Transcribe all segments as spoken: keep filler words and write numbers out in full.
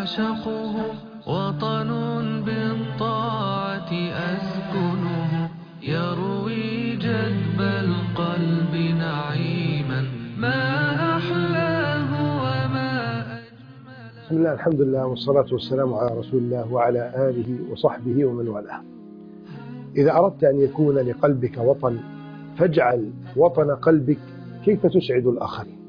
أعشقه، وطن بالطاعة أسكنه، يروي جدب القلب نعيما، ما أحلاه وما أجمله. بسم الله، الحمد لله، والصلاة والسلام على رسول الله وعلى آله وصحبه ومن والاه. إذا أردت أن يكون لقلبك وطن فاجعل وطن قلبك كيف تسعد الآخرين.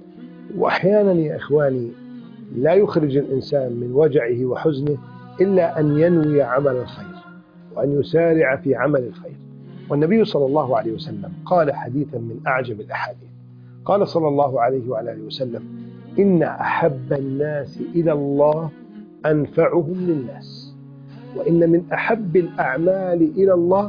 وأحيانا يا إخواني لا يخرج الإنسان من وجعه وحزنه إلا أن ينوي عمل الخير وأن يسارع في عمل الخير. والنبي صلى الله عليه وسلم قال حديثا من أعجب الأحاديث، قال صلى الله عليه وعلى آله وسلم: إن أحب الناس إلى الله أنفعهم للناس، وإن من أحب الأعمال إلى الله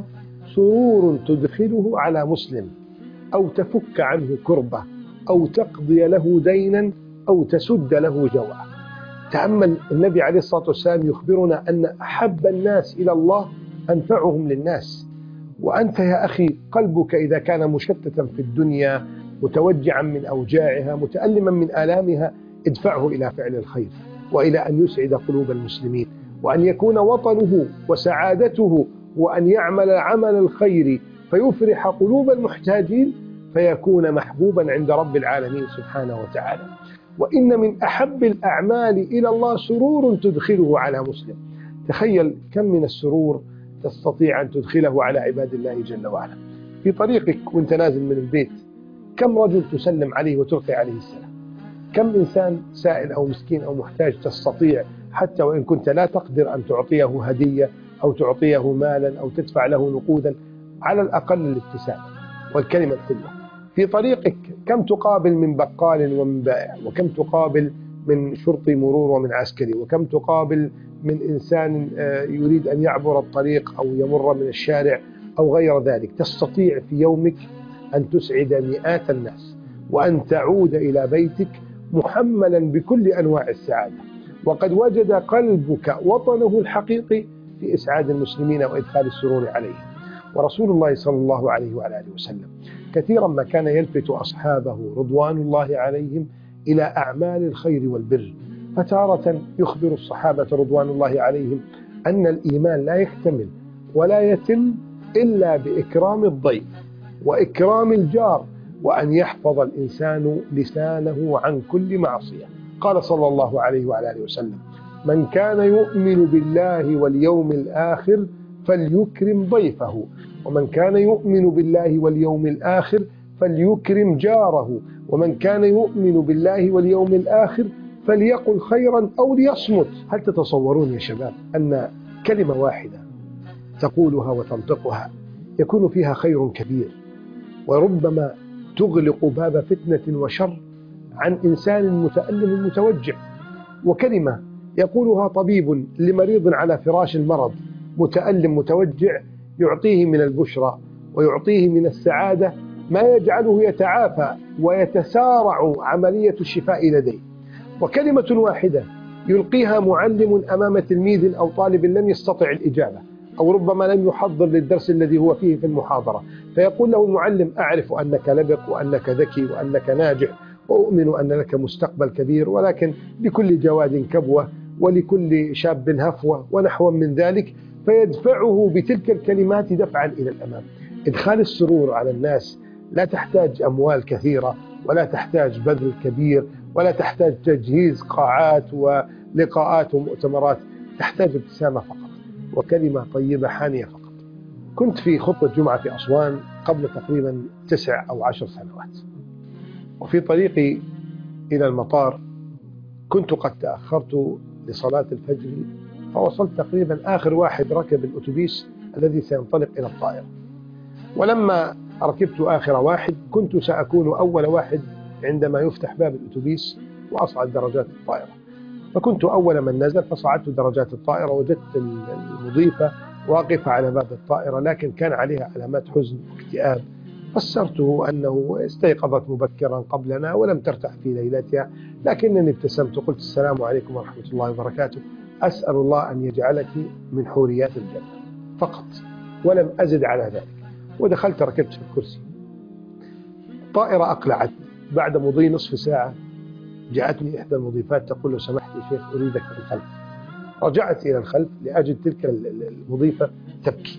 سرور تدخله على مسلم، أو تفك عنه كربة، أو تقضي له دينا، أو تسد له جوعا. تأمل النبي عليه الصلاة والسلام يخبرنا أن أحب الناس إلى الله أنفعهم للناس. وأنت يا أخي قلبك إذا كان مشتتا في الدنيا، متوجعا من أوجاعها، متألما من آلامها، ادفعه إلى فعل الخير وإلى أن يسعد قلوب المسلمين، وأن يكون وطنه وسعادته وأن يعمل عمل الخير فيفرح قلوب المحتاجين، فيكون محبوبا عند رب العالمين سبحانه وتعالى. وإن من أحب الأعمال إلى الله سرور تدخله على مسلم. تخيل كم من السرور تستطيع أن تدخله على عباد الله جل وعلا. في طريقك وانت نازل من البيت كم رجل تسلم عليه وتلقي عليه السلام؟ كم إنسان سائل أو مسكين أو محتاج تستطيع حتى وإن كنت لا تقدر أن تعطيه هدية أو تعطيه مالا أو تدفع له نقودا، على الأقل الابتسام والكلمة الحلوة. في طريقك كم تقابل من بقال ومن بائع، وكم تقابل من شرطي مرور ومن عسكري، وكم تقابل من إنسان يريد أن يعبر الطريق أو يمر من الشارع أو غير ذلك. تستطيع في يومك أن تسعد مئات الناس وأن تعود إلى بيتك محملا بكل أنواع السعادة، وقد وجد قلبك وطنه الحقيقي في إسعاد المسلمين وإدخال السرور عليهم. ورسول الله صلى الله عليه وعلى آله وسلم كثيرا ما كان يلفت أصحابه رضوان الله عليهم إلى أعمال الخير والبر. فتارة يخبر الصحابة رضوان الله عليهم أن الإيمان لا يكتمل ولا يتم إلا بإكرام الضيف وإكرام الجار، وأن يحفظ الإنسان لسانه عن كل معصية. قال صلى الله عليه وعلى آله وسلم: من كان يؤمن بالله واليوم الآخر فليكرم ضيفه، ومن كان يؤمن بالله واليوم الآخر فليكرم جاره، ومن كان يؤمن بالله واليوم الآخر فليقل خيرا أو ليصمت. هل تتصورون يا شباب أن كلمة واحدة تقولها وتنطقها يكون فيها خير كبير، وربما تغلق باب فتنة وشر عن إنسان متألم متوجع؟ وكلمة يقولها طبيب لمريض على فراش المرض متألم متوجع يعطيه من البشرى ويعطيه من السعادة ما يجعله يتعافى ويتسارع عملية الشفاء لديه. وكلمة واحدة يلقيها معلم أمام تلميذ أو طالب لم يستطع الإجابة، أو ربما لم يحضر للدرس الذي هو فيه في المحاضرة، فيقول له المعلم: أعرف أنك لبق وأنك ذكي وأنك ناجح، وأؤمن أن لك مستقبل كبير، ولكن لكل جواد كبوة ولكل شاب هفوة ونحو من ذلك. فيدفعه بتلك الكلمات دفعا إلى الأمام. إدخال السرور على الناس لا تحتاج أموال كثيرة، ولا تحتاج بذل كبير، ولا تحتاج تجهيز قاعات ولقاءات ومؤتمرات، تحتاج ابتسامة فقط وكلمة طيبة حانية فقط. كنت في خطبة جمعة في أسوان قبل تقريبا تسع أو عشر سنوات، وفي طريقي إلى المطار كنت قد تأخرت لصلاة الفجر، فوصلت تقريبا آخر واحد ركب الأتوبيس الذي سينطلق إلى الطائرة. ولما ركبت آخر واحد كنت سأكون أول واحد عندما يفتح باب الأتوبيس وأصعد درجات الطائرة، فكنت أول من نزل. فصعدت درجات الطائرة، وجدت المضيفة واقفة على باب الطائرة، لكن كان عليها علامات حزن واكتئاب. فسرته أنه استيقظت مبكرا قبلنا ولم ترتاح في ليلتها، لكنني ابتسمت وقلت: السلام عليكم ورحمة الله وبركاته، أسأل الله أن يجعلك من حوريات الجنة، فقط، ولم أزد على ذلك. ودخلت ركبت في الكرسي. الطائرة أقلعت بعد مضي نصف ساعة، جاءتني إحدى المضيفات تقول لو سمحت يا شيخ أريدك في الخلف. رجعت إلى الخلف لأجد تلك المضيفة تبكي،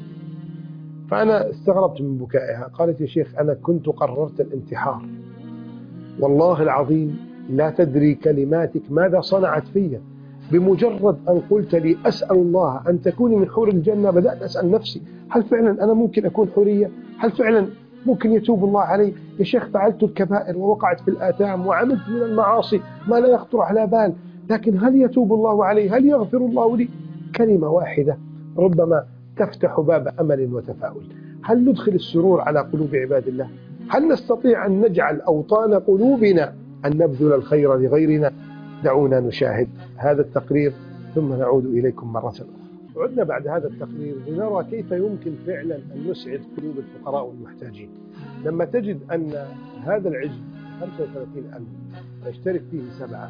فأنا استغربت من بكائها. قالت يا شيخ أنا كنت قررت الانتحار، والله العظيم لا تدري كلماتك ماذا صنعت في. بمجرد أن قلت لي أسأل الله أن تكوني من حور الجنة بدأت أسأل نفسي هل فعلا أنا ممكن أكون حورية؟ هل فعلا ممكن يتوب الله علي؟ يا شيخ فعلت الكبائر ووقعت في الآثام وعملت من المعاصي ما لا يخطر على بال، لكن هل يتوب الله علي؟ هل يغفر الله لي؟ كلمة واحدة ربما تفتح باب أمل وتفاؤل. هل ندخل السرور على قلوب عباد الله؟ هل نستطيع أن نجعل أوطان قلوبنا أن نبذل الخير لغيرنا؟ دعونا نشاهد هذا التقرير ثم نعود إليكم مرة أخرى. عدنا بعد هذا التقرير لنرى كيف يمكن فعلا أن نسعد قلوب الفقراء والمحتاجين. لما تجد أن هذا العجل خمسة وثلاثين ألف ويشترك فيه سبعة،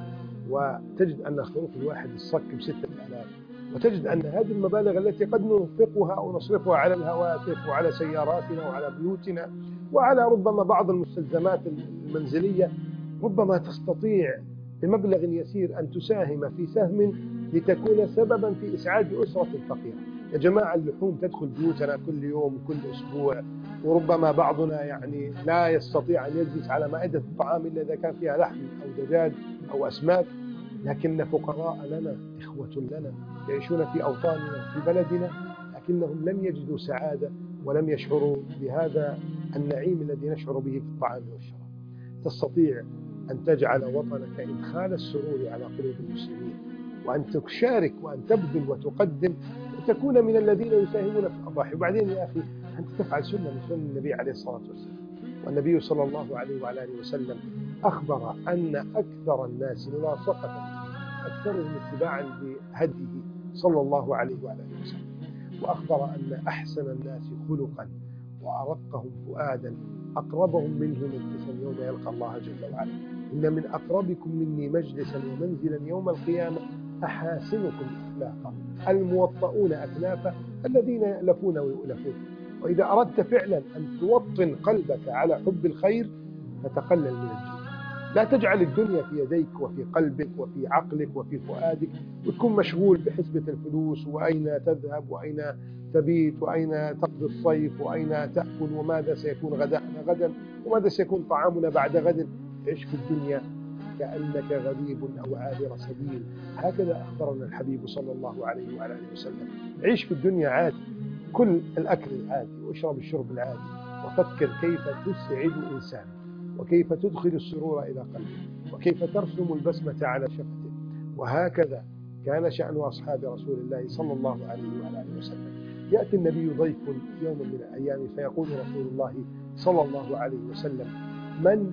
وتجد أن خروف الواحد الصك بستة آلاف، وتجد أن هذه المبالغ التي قد ننفقها أو نصرفها على الهواتف وعلى سياراتنا وعلى بيوتنا وعلى ربما بعض المستلزمات المنزلية، ربما تستطيع بمبلغ يسير أن تساهم في سهم لتكون سببا في إسعاد أسرة فقيرة. يا جماعة اللحوم تدخل بيوتنا كل يوم كل أسبوع، وربما بعضنا يعني لا يستطيع أن يجلس على مائدة الطعام إلا إذا كان فيها لحم أو دجاج أو أسماك، لكن فقراء لنا إخوة لنا يعيشون في أوطاننا في بلدنا، لكنهم لم يجدوا سعادة ولم يشعروا بهذا النعيم الذي نشعر به في الطعام والشراب. تستطيع أن تجعل وطنك إدخال السرور على قلوب المسلمين، وأن تشارك وأن تبذل وتقدم وتكون من الذين يساهمون في الأضاحي. وبعدين يا أخي أنت تفعل سنة من سنن النبي عليه الصلاة والسلام، والنبي صلى الله عليه وعلى آله وسلم أخبر أن أكثر الناس ملاصقة أكثرهم اتباعا بهديه صلى الله عليه وعلى آله وسلم، وأخبر أن أحسن الناس خلقا وأرقهم فؤادا أقربهم منه مجلسا يوم يلقى الله جل وعلا. إن من أقربكم مني مجلسا ومنزلا يوم القيامة أحاسنكم أخلاقا الموطؤون أكنافا الذين يألفون ويؤلفون. وإذا أردت فعلا أن توطن قلبك على حب الخير فتقلل من الدنيا، لا تجعل الدنيا في يديك وفي قلبك وفي عقلك وفي فؤادك وتكون مشغول بحسبة الفلوس وأين تذهب وأين تبيت وأين تقضي الصيف وأين تأكل وماذا سيكون غداءنا غدا وماذا سيكون طعامنا بعد غد. عيش في الدنيا كأنك غريب أو عابر سبيل، هكذا أخبرنا الحبيب صلى الله عليه وعلى آله وسلم. عيش في الدنيا عادي، كل الأكل العادي واشرب الشرب العادي، وفكر كيف تسعد إنسان وكيف تدخل السرور إلى قلبه وكيف ترسم البسمة على شفته. وهكذا كان شأن أصحاب رسول الله صلى الله عليه وعلى آله وسلم. يأتي النبي ضيف يوم من الأيام فيقول رسول الله صلى الله عليه وسلم: من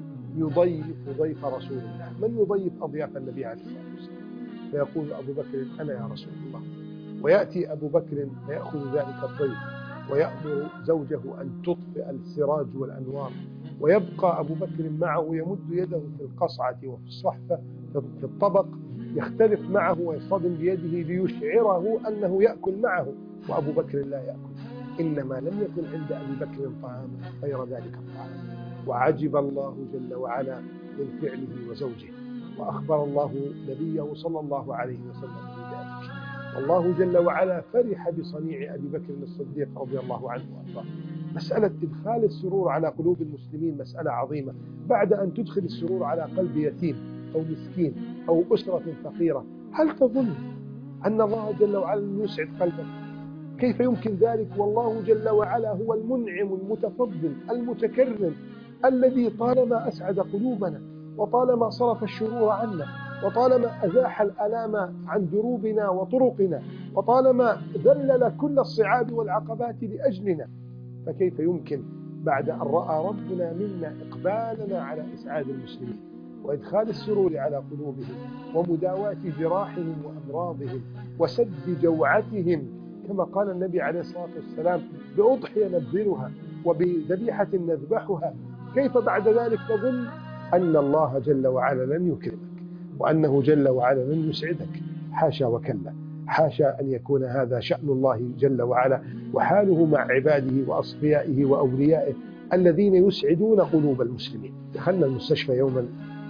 يضيف ضيف رسول الله؟ من يضيف أضياف النبي عليه الصلاة والسلام؟ فيقول أبو بكر: أنا يا رسول الله. ويأتي أبو بكر فيأخذ ذلك الضيف ويأمر زوجه أن تطفئ السراج والأنوار، ويبقى أبو بكر معه يمد يده في القصعة وفي الصحفة في الطبق، يختلف معه ويصطدم بيده ليشعره أنه يأكل معه، وأبو بكر لا يأكل. إنما لم يكن عند أبي بكر طعام غير ذلك الطعام. وعجب الله جل وعلا من فعله وزوجه، وأخبر الله نبيه صلى الله عليه وسلم بذلك. والله جل وعلا فرح بصنيع أبي بكر الصديق رضي الله عنه وأرضاه. مسألة إدخال السرور على قلوب المسلمين مسألة عظيمة. بعد أن تدخل السرور على قلب يتيم أو مسكين أو أسرة فقيرة، هل تظن أن الله جل وعلا يسعد قلبك؟ كيف يمكن ذلك والله جل وعلا هو المنعم المتفضل المتكرم الذي طالما أسعد قلوبنا وطالما صرف الشرور عنا وطالما أزاح الألام عن دروبنا وطرقنا وطالما ذلل كل الصعاب والعقبات لأجلنا، فكيف يمكن بعد أن رأى ربنا منا إقبالنا على إسعاد المسلمين وإدخال السرور على قلوبهم ومداواة جراحهم وأمراضهم وسد جوعتهم، كما قال النبي عليه الصلاة والسلام: بأضحية نبذلها وبذبيحة نذبحها. كيف بعد ذلك تظن أن الله جل وعلا لن يكرمك وأنه جل وعلا لن يسعدك؟ حاشا وكلا، حاشا أن يكون هذا شأن الله جل وعلا وحاله مع عباده وأصفيائه وأوليائه الذين يسعدون قلوب المسلمين. دخلنا المستشفى يوما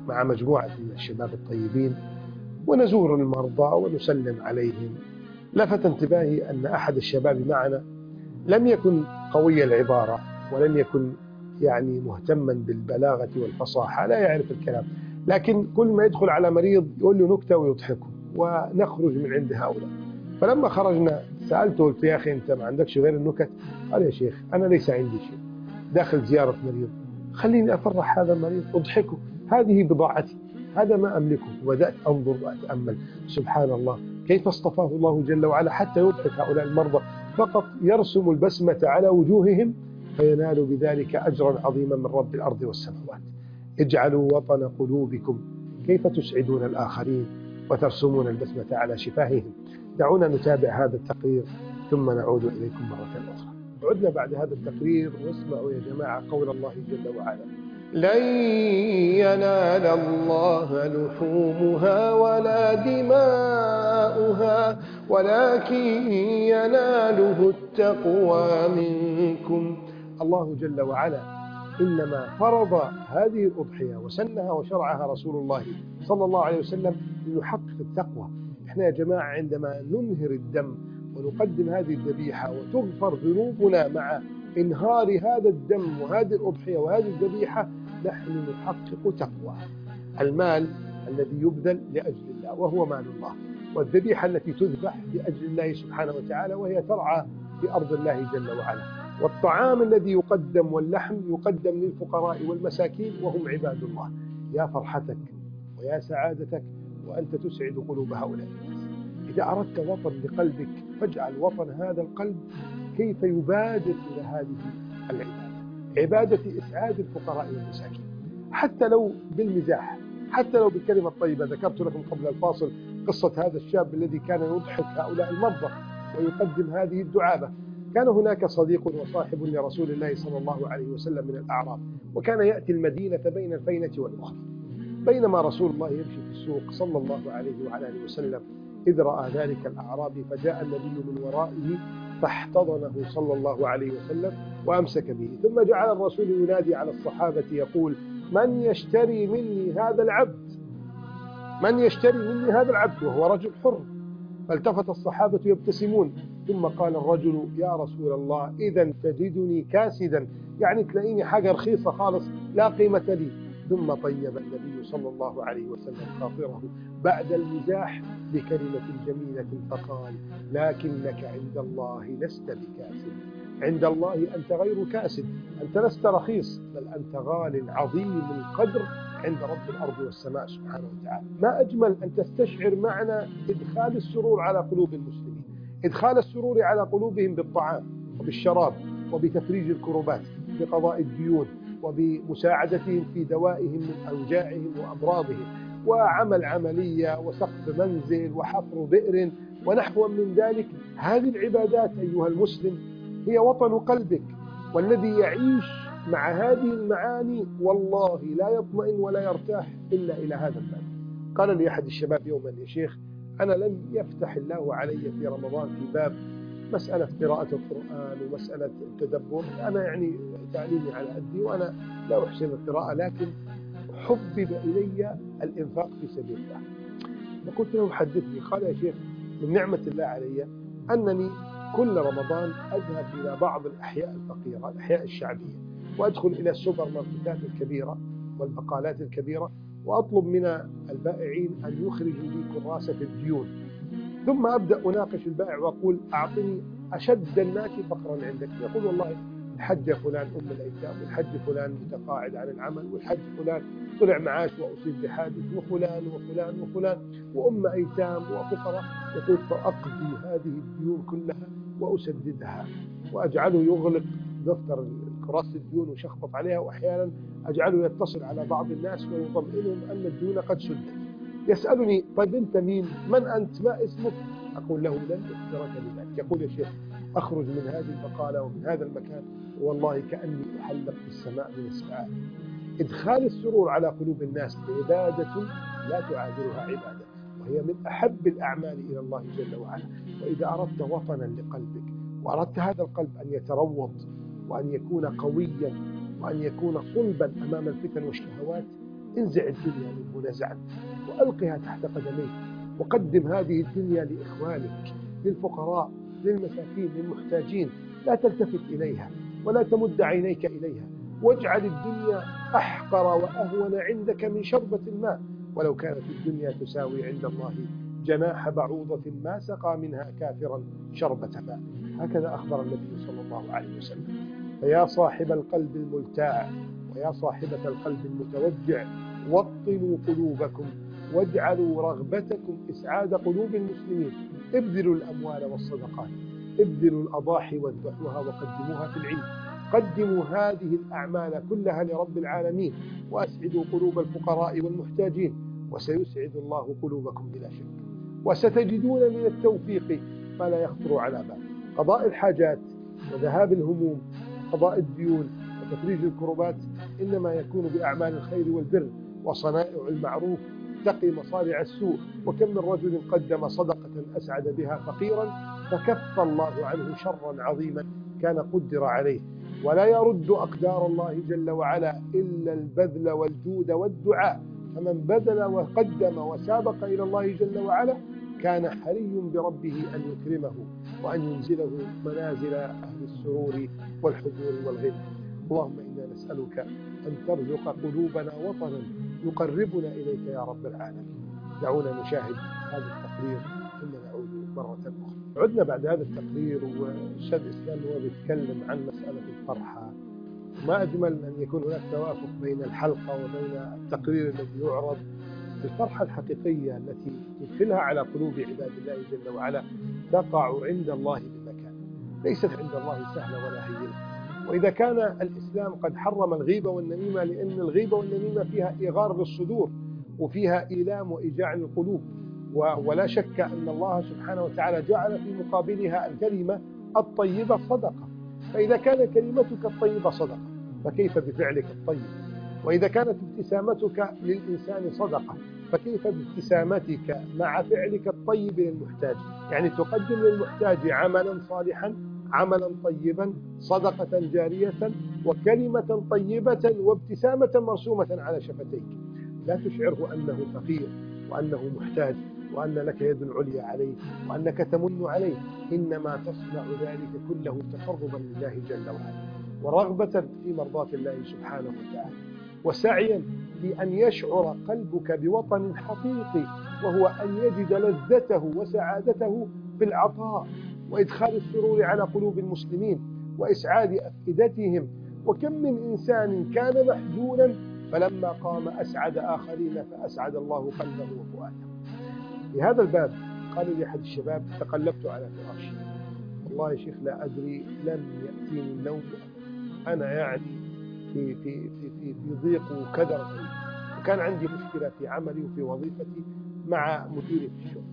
مع مجموعة من الشباب الطيبين ونزور المرضى ونسلم عليهم. لفت انتباهي أن أحد الشباب معنا لم يكن قوي العبارة ولم يكن يعني مهتما بالبلاغة والفصاحة، لا يعرف الكلام، لكن كل ما يدخل على مريض يقول له نكتة ويضحكه ونخرج من عند هؤلاء. فلما خرجنا سألته، قلت يا أخي أنت ما عندكش غير النكت؟ قال يا شيخ أنا ليس عندي شيء، داخل زيارة مريض، خليني أفرح هذا المريض أضحكه، هذه بضاعتي، هذا ما أملكه. وبدأت أنظر وأتأمل، سبحان الله كيف اصطفاه الله جل وعلا حتى يضحك هؤلاء المرضى، فقط يرسم البسمة على وجوههم فينال بذلك أجرا عظيما من رب الأرض والسماوات. اجعلوا وطن قلوبكم كيف تسعدون الآخرين وترسمون البسمة على شفاههم. دعونا نتابع هذا التقرير ثم نعود إليكم مرة أخرى. عدنا بعد هذا التقرير واسمعوا يا جماعة قول الله جل وعلا: لن ينال الله لحومها ولا دماؤها ولكن يناله التقوى منكم. الله جل وعلا إنما فرض هذه الأضحية وسنها وشرعها رسول الله صلى الله عليه وسلم لنحقق التقوى. إحنا يا جماعة عندما ننهر الدم ونقدم هذه الذبيحة وتغفر ذنوبنا مع إنهار هذا الدم وهذه الأضحية وهذه الذبيحة، نحن نحقق تقوى. المال الذي يبذل لأجل الله وهو مال الله، والذبيحة التي تذبح لأجل الله سبحانه وتعالى وهي ترعى في أرض الله جل وعلا، والطعام الذي يقدم واللحم يقدم للفقراء والمساكين وهم عباد الله. يا فرحتك ويا سعادتك وأنت تسعد قلوب هؤلاء الناس. إذا أردت وطن لقلبك فاجعل وطن هذا القلب كيف يبادر إلى هذه العبادة، عبادة إسعاد الفقراء والمساكين، حتى لو بالمزاح، حتى لو بالكلمة الطيبة. ذكرت لكم قبل الفاصل قصة هذا الشاب الذي كان يضحك هؤلاء المرضى ويقدم هذه الدعابة. كان هناك صديق وصاحب لرسول الله صلى الله عليه وسلم من الأعراب، وكان يأتي المدينة بين الفينة والأخرى. بينما رسول الله يمشي في السوق صلى الله عليه وعلى آله وسلم إذ رأى ذلك الأعرابي، فجاء النبي من ورائه فاحتضنه صلى الله عليه وسلم وأمسك به، ثم جعل الرسول ينادي على الصحابة يقول: من يشتري مني هذا العبد؟ من يشتري مني هذا العبد؟ وهو رجل حر. فالتفت الصحابة يبتسمون، ثم قال الرجل: يا رسول الله إذا تجدني كاسدا، يعني تلاقيني حاجة رخيصة خالص لا قيمة لي. ثم طيب النبي صلى الله عليه وسلم خاطره بعد المزاح بكلمة جميلة فقال: لكنك عند الله لست بكاسد، عند الله أنت غير كاسد، أنت لست رخيص، بل أنت غال عظيم القدر عند رب الأرض والسماء سبحانه وتعالى. ما أجمل أن تستشعر معنا إدخال السرور على قلوب المسلمين، إدخال السرور على قلوبهم بالطعام وبالشراب وبتفريج الكربات، بقضاء الديون، وبمساعدتهم في دوائهم من أوجاعهم وأمراضهم، وعمل عملية وسقف منزل وحفر بئر ونحو من ذلك. هذه العبادات أيها المسلم هي وطن قلبك، والذي يعيش مع هذه المعاني والله لا يطمئن ولا يرتاح إلا إلى هذا الباب. قال لي أحد الشباب يوما: يا شيخ أنا لم يفتح الله علي في رمضان في باب مسألة قراءة القرآن ومسألة التدبر، أنا يعني تعليمي على قدي وأنا لا أحسن القراءة، لكن حبب إلي الإنفاق في سبيل الله. فقلت له: حدثني. قال: يا شيخ من نعمة الله علي أنني كل رمضان أذهب إلى بعض الأحياء الفقيرة، الأحياء الشعبية، وأدخل إلى السوبر ماركتات الكبيرة والبقالات الكبيرة وأطلب من البائعين أن يخرجوا لي كراسة الديون، ثم أبدأ أناقش البائع وأقول: أعطني أشد الناس فقرا عندك. يقول: والله الحج فلان أم الأيتام، والحج فلان متقاعد عن العمل، والحج فلان طلع معاش وأصيب بحادث، وفلان وفلان وفلان وأم أيتام وفقراء. يقول: فأقضي هذه الديون كلها وأسددها، وأجعله يغلق دفتر كراسة الديون وشخبط عليها، وأحيانا أجعله يتصل على بعض الناس ويطمئنهم أن الديون قد سدت. يسألني: طيب أنت مين؟ من أنت؟ ما اسمك؟ أقول له: لن أخبرك بذلك. يقول: يا شيخ أخرج من هذه البقالة ومن هذا المكان والله كأني أحلق في السماء من السعادة. إدخال السرور على قلوب الناس عبادة لا تعادلها عبادة، وهي من أحب الأعمال إلى الله جل وعلا. وإذا أردت وطنا لقلبك وأردت هذا القلب أن يتروض وأن يكون قويا وأن يكون صلبا أمام الفتن والشهوات، انزع الدنيا من هنا زعا وألقها تحت قدميك، وقدم هذه الدنيا لإخوانك، للفقراء، للمساكين، للمحتاجين. لا تلتفت إليها ولا تمد عينيك إليها، واجعل الدنيا أحقر وأهون عندك من شربة الماء، ولو كانت الدنيا تساوي عند الله جناح بعوضة ما سقى منها كافرا شربة ماء. هكذا أخبر النبي صلى الله عليه وسلم. فيا صاحب القلب الملتاع ويا صاحبة القلب المتوجع، وطنوا قلوبكم واجعلوا رغبتكم إسعاد قلوب المسلمين. ابذلوا الأموال والصدقات، ابذلوا الأضاحي واذبحوها وقدموها في العيد. قدموا هذه الأعمال كلها لرب العالمين، وأسعدوا قلوب الفقراء والمحتاجين، وسيسعد الله قلوبكم بلا شك. وستجدون من التوفيق ما لا يخطر على بال. قضاء الحاجات وذهاب الهموم، قضاء الديون وتفريج الكربات إنما يكون بأعمال الخير والبر وصنائع المعروف تقي مصارع السوء. وكم من رجل قدم صدقة أسعد بها فقيرا فكف الله عنه شرا عظيما كان قدر عليه. ولا يرد أقدار الله جل وعلا إلا البذل والجود والدعاء. فمن بذل وقدم وسابق إلى الله جل وعلا كان حري بربه أن يكرمه وأن ينزله منازل أهل السرور والحضور والغنى. اللهم إنا نسألك أن ترزق قلوبنا وطنا يقربنا إليك يا رب العالمين. دعونا نشاهد هذا التقرير ثم نعود مرة أخرى. عدنا بعد هذا التقرير، والشيخ الإسلام هو بيتكلم عن مسألة الفرحة. ما أجمل أن يكون هناك توافق بين الحلقة وبين التقرير الذي يعرض. الفرحة الحقيقية التي تدخلها على قلوب عباد الله جل وعلا تقع عند الله بمكان، ليست عند الله سهلة ولا هينة. وإذا كان الإسلام قد حرم الغيبة والنميمة لأن الغيبة والنميمة فيها إغار للصدور وفيها إيلام وإيجاع للقلوب، ولا شك أن الله سبحانه وتعالى جعل في مقابلها الكلمة الطيبة صدقة. فإذا كان كلمتك الطيبة صدقة فكيف بفعلك الطيب؟ وإذا كانت ابتسامتك للإنسان صدقة فكيف بابتسامتك مع فعلك الطيب للمحتاج؟ يعني تقدم للمحتاج عملا صالحا، عملا طيبا، صدقة جارية، وكلمة طيبة وابتسامة مرسومة على شفتيك. لا تشعره أنه فقير وأنه محتاج وأن لك يد عليا عليه وأنك تمن عليه، إنما تصنع ذلك كله تقربا لله جل وعلا ورغبة في مرضاة الله سبحانه وتعالى، وسعيا في أن يشعر قلبك بوطن حقيقي، وهو أن يجد لذته وسعادته في العطاء وإدخال السرور على قلوب المسلمين وإسعاد أفئدتهم. وكم من إنسان كان محزونا فلما قام أسعد آخرين فأسعد الله قلبه وفؤاده. في هذا الباب قال لي أحد الشباب: تقلبت على فراشي، والله يا شيخ لا أدري، لم يأتيني النوم، أنا يعني في في في في, في ضيق وكدر غريب، وكان عندي مشكلة في عملي وفي وظيفتي مع مديري في الشغل.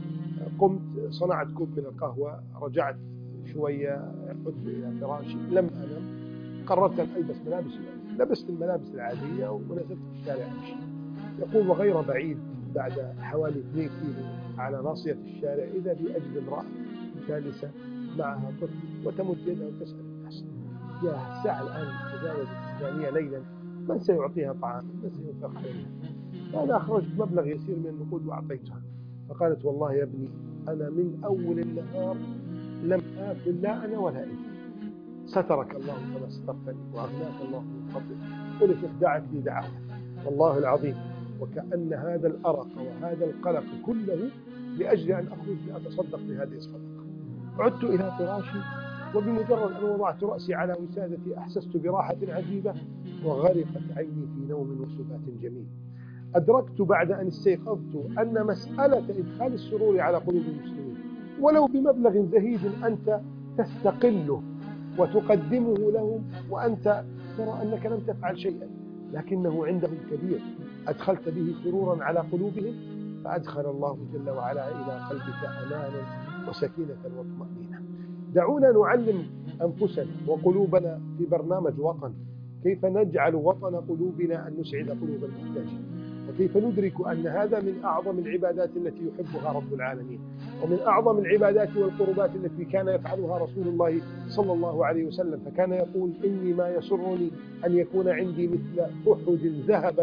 قمت صنعت كوب من القهوة، رجعت شوية، عدت إلى فراشي، لم أنم، قررت أن ألبس ملابس، لبست الملابس العادية ونزلت في الشارع أمشي. يقول: وغير بعيد بعد حوالي اثنين كيلو على ناصية الشارع إذا بي أجد امرأة جالسة معها طفل وتمد يدها وتسأل الناس: يا الساعة الآن تجاوز الثانية ليلا، من سيعطيها طعام؟ من سينفق عليها؟ فأنا أخرجت مبلغ يسير من النقود وأعطيتها. فقالت: والله يا ابني أنا من أول النهار لم آكل لا أنا ولا أنت، سترك الله كما سترتني وأغناك الله من فضله. قل شيخ دعت لي دعوة والله العظيم، وكأن هذا الأرق وهذا القلق كله لأجل أن أخرج لأتصدق بهذه الصدقة. عدت إلى فراشي، وبمجرد أن وضعت رأسي على وسادتي أحسست براحة عجيبة وغرقت عيني في نوم وسبات جميل. أدركت بعد أن استيقظت أن مسألة إدخال السرور على قلوب المسلمين ولو بمبلغ زهيد أنت تستقله وتقدمه لهم وأنت ترى أنك لم تفعل شيئا، لكنه عندهم كبير، أدخلت به سرورا على قلوبهم فأدخل الله جل وعلا إلى قلبك أمانا وسكينة وطمأنينة. دعونا نعلم أنفسنا وقلوبنا في برنامج وطن كيف نجعل وطن قلوبنا أن نسعد قلوب المحتاجين، وكيف ندرك أن هذا من أعظم العبادات التي يحبها رب العالمين، ومن أعظم العبادات والقربات التي كان يفعلها رسول الله صلى الله عليه وسلم، فكان يقول: إني ما يسرني أن يكون عندي مثل أحد ذهبا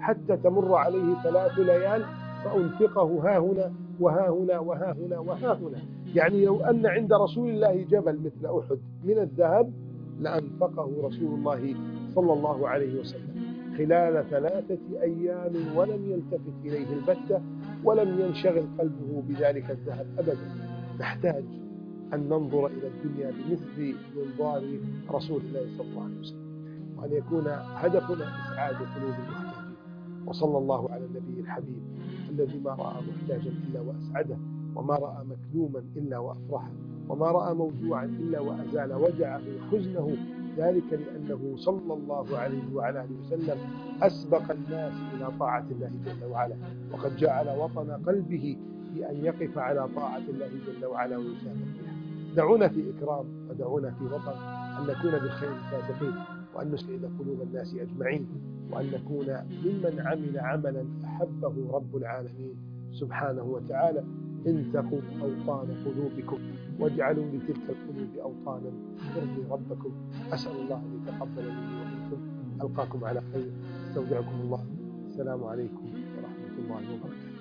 حتى تمر عليه ثلاث ليال فأنفقه ها هنا وها هنا وها هنا وها هنا. يعني لو أن عند رسول الله جبل مثل أحد من الذهب لأنفقه رسول الله صلى الله عليه وسلم خلال ثلاثة أيام ولم يلتفت إليه البتة ولم ينشغل قلبه بذلك الذهب أبدا. نحتاج أن ننظر إلى الدنيا بمثل منظار رسول الله صلى الله عليه وسلم، وأن يكون هدفنا إسعاد قلوب المحتاجين. وصلى الله على النبي الحبيب الذي ما رأى محتاجا إلا وأسعده، وما رأى مكلوما إلا وأفرحه، وما رأى موجوعا إلا وأزال وجعه حزنه، ذلك لأنه صلى الله عليه وعلى آله وسلم أسبق الناس إلى طاعة الله جل وعلا، وقد جعل وطن قلبه بأن يقف على طاعة الله جل وعلا ويسابق بها. دعونا في إكرام ودعونا في وطن أن نكون بالخير سابقين، وأن نسعد قلوب الناس أجمعين، وأن نكون ممن عمل عملا أحبه رب العالمين سبحانه وتعالى. انتقوا أوطان قلوبكم واجعلوا لتلك القلوب أوطانا يرضي ربكم. أسأل الله أن يتقبل مني ومنكم. ألقاكم على خير. استودعكم الله. السلام عليكم ورحمة الله وبركاته.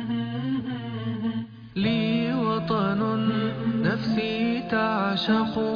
لي وطن نفسي تعشق